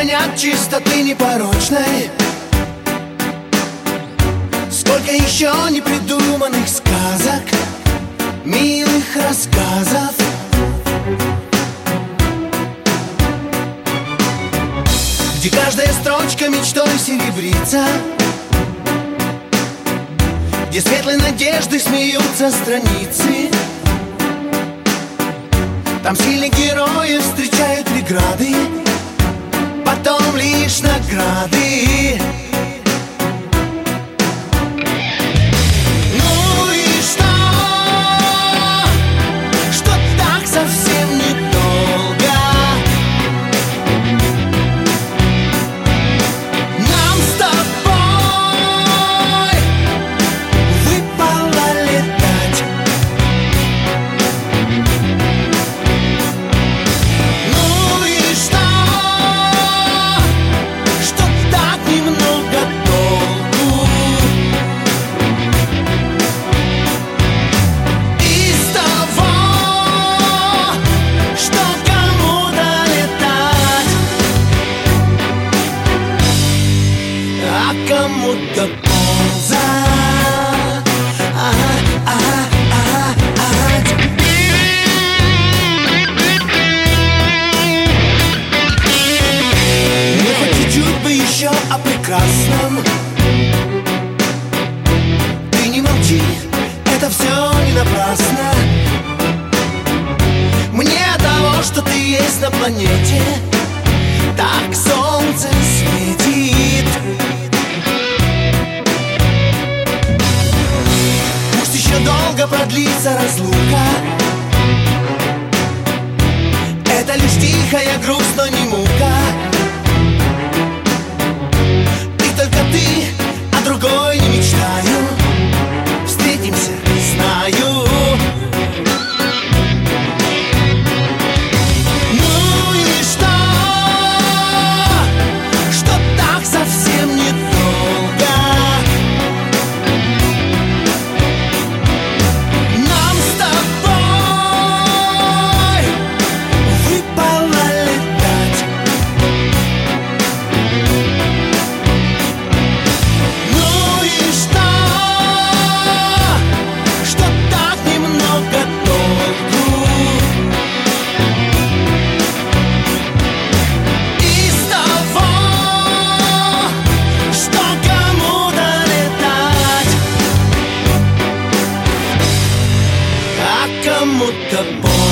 понять чистоты непорочной. Сколько еще непридуманных сказок, милых рассказов. Где каждая строчка мечтой серебрится, где светлой надежды смеются страницы. Там сильных героев встречают преграды, потом лишь награды. Ну и что? Что так совсем недолго? Нам с тобой выпало летать. Ну и что? Что так немного толку из того, что кому-то летать, а кому-то ползать. Ну хоть чуть-чуть бы еще о прекрасном. Ты не молчи, это все не напрасно. Мне того, что ты есть на планете, так солнце светит. Пусть еще долго продлится разлука, это лишь тихая грусть, но не мука. И только ты, а другой не мечтаю. Встретимся, знаю. Ну и что? Что так совсем недолго? Нам с тобой выпало летать. Ну и что? Что так немного толку из того, что кому-то летать, а кому-то